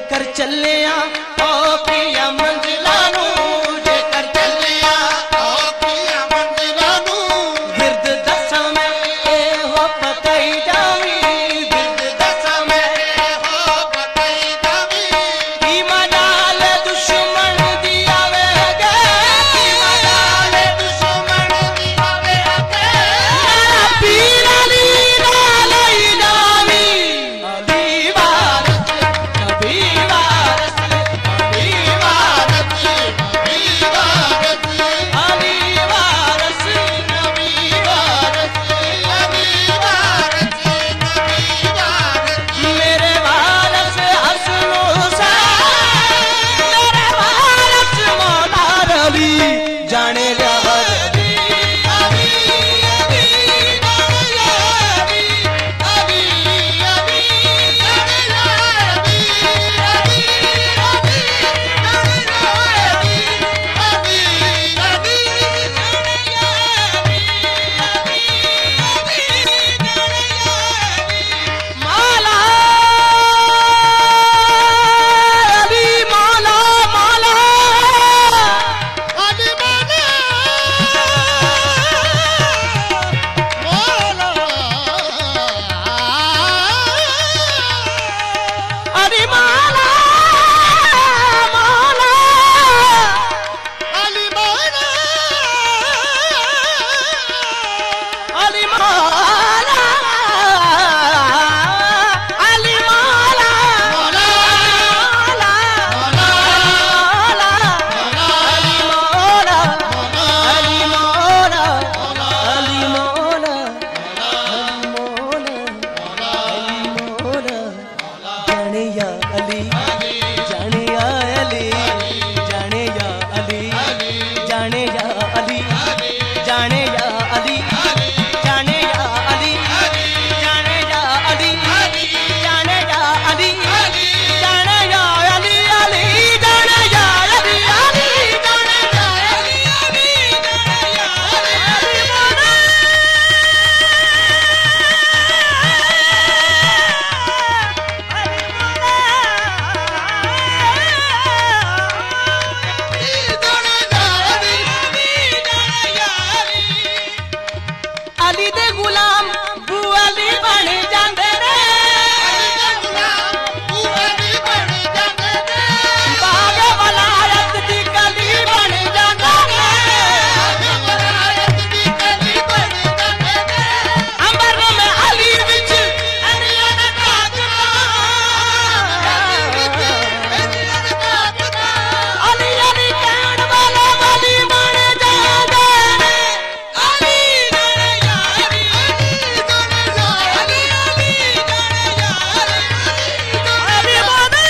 जेकर चले ओ पिया मंजिला नू जेकर चले ओ पिया मंजिला नू गिरद दसा मैं ए हो पकाई जावी गिरद दसा मैं ए हो पकाई जावी की मजाल दुश्मन दी आवे गे की मजाल दुश्मन दी आवे गे पीर अली नालई जावी अली वारस कभी वारस कभी वारस कभी वारस अली वारस नबी वारस अली वारस नबी वारस मेरे वारस हसन हुसैन मेरे वारस मौला अली जाने जा अली अली अली जाने जा अली अली जाने जा अली अली अली जाने जा अली अली अली जाने जा अली मौला अली मौला मौला अली मौला अली मौला मौला अली मौला अली मौला अली मौला मौला अली मौला अली मौला अली मौला जाने या अली जाने या अली जाने या अली जाने या अली जाने या अली जाने या अली जाने या अली जाने या अली जाने या अली अली जाने या अली अली जाने या अली अली जाने या अली अली दे गुलाम बू अली बन जांदे ने बाग वलायत दी कली बन जांदे ने अंबर में अली विच अलियां दा कातला अली अली कहण वाले वली बन जांदे ने अली जाने या अली जाने या अली अली जाने या अली अली मौला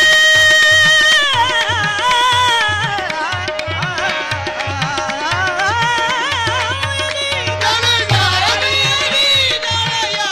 जाने या अली जाने या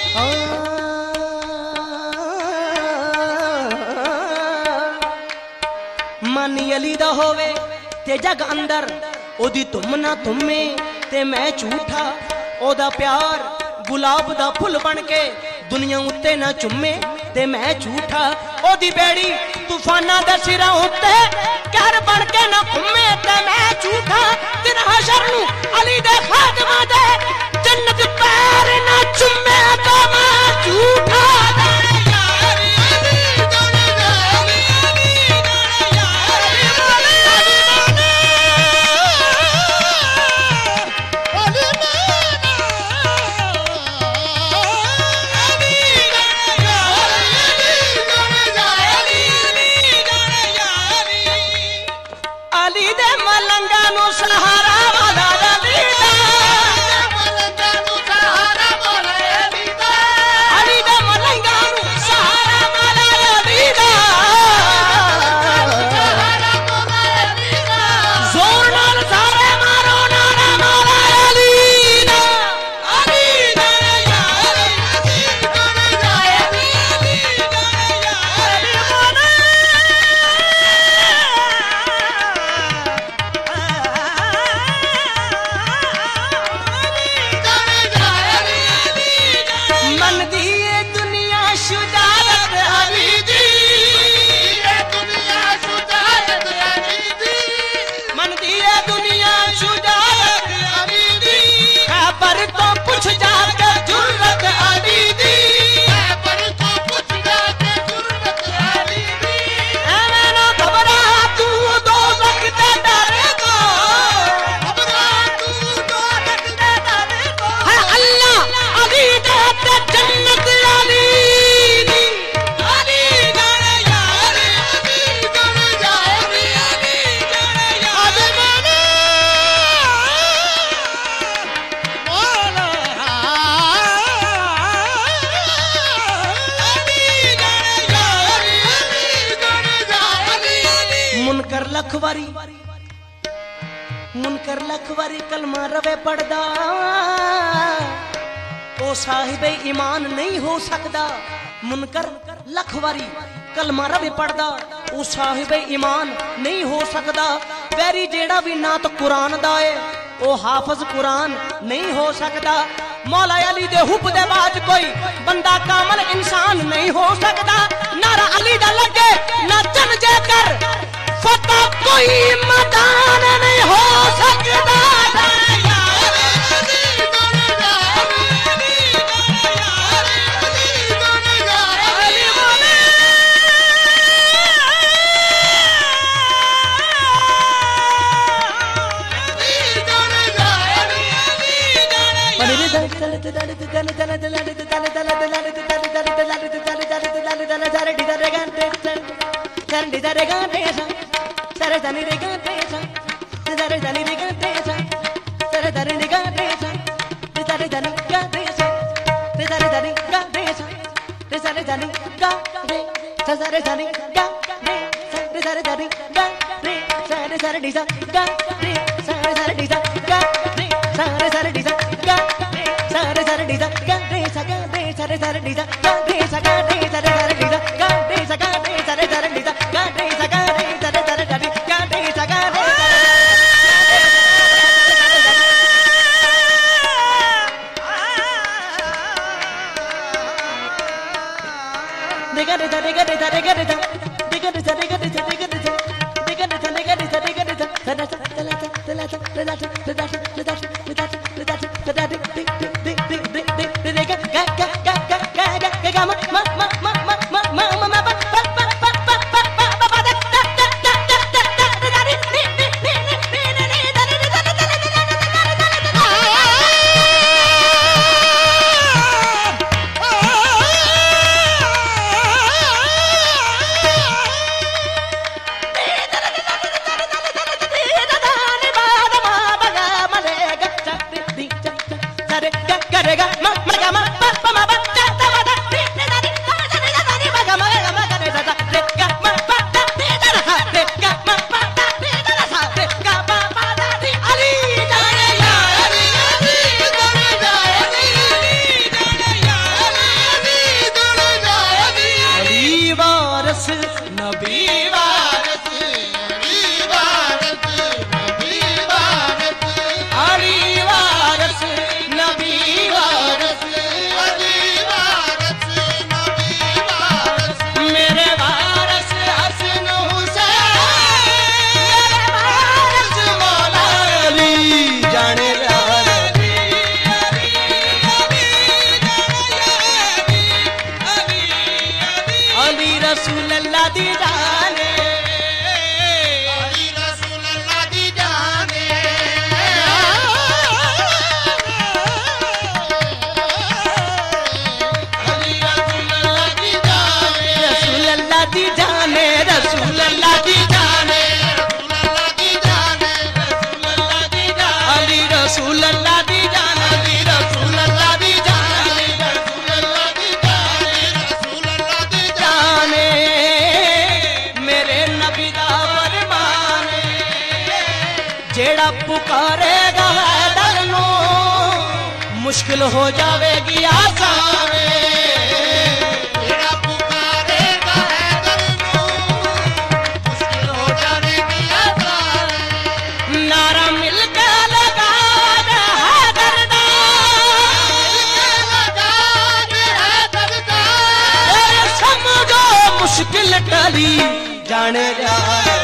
अली मन अली दा होवे ते जग अंदर ओदी तुम ना तुमे ते मैं झूठा ओदा प्यार गुलाब दा फुल बन के दुनिया उत्ते ना चुम्मे ते मैं झूठा ओदी बेड़ी तूफाना दे सिरा उत्ते कहर बन के ना घुमे ते मैं झूठा दिन हशर नू अली दे खादमा दे जन्नत पैर ना चुम्मे तो मैं झूठा जाने या अली अली जाने या अली अली जाने या अली अली अली दे मलंगा नु सहारा वाला अली दा मलंगा नु सहारा वाला अली दा लख वारी कलमा रवे पढ़दा ओ साहिबे ईमान नहीं हो सकदा। मुनकर लख वारी कलमा रवे पढ़दा ओ साहिबे ईमान नहीं हो सकदा। वैरी जेड़ा भी ना तो कुरान दा है ओ हाफिज कुरान नहीं हो सकदा। मौला अली दे हुब दे बाद कोई बंदा कामल इंसान नहीं हो सकदा। नारा अली दा लगे नाचन जेकर फता कोई मैदान नहीं हो सकदा। पुकारेगा हैदर नो मुश्किल हो जावेगी आसान। पुकारेगा हैदर नो मुश्किल हो जावेगी आसान। नारा मिलके लगा दे हैदर दा, समझो मुश्किल टली जाने जा।